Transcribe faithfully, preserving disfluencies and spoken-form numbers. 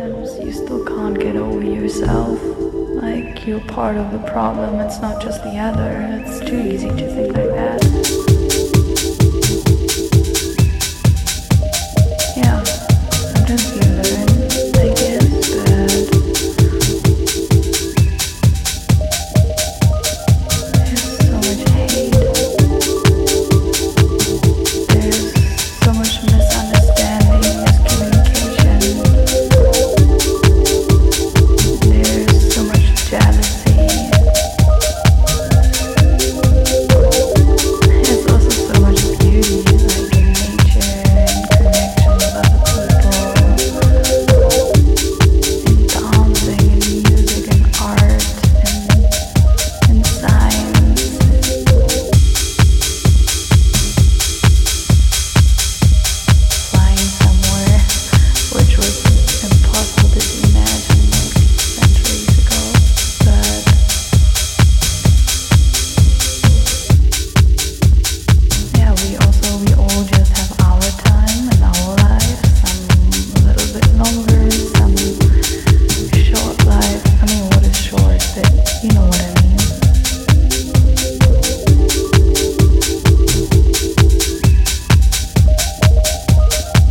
sometimes you still can't get over yourself. Like you're part of the problem, it's not just the other. It's too easy to think like that.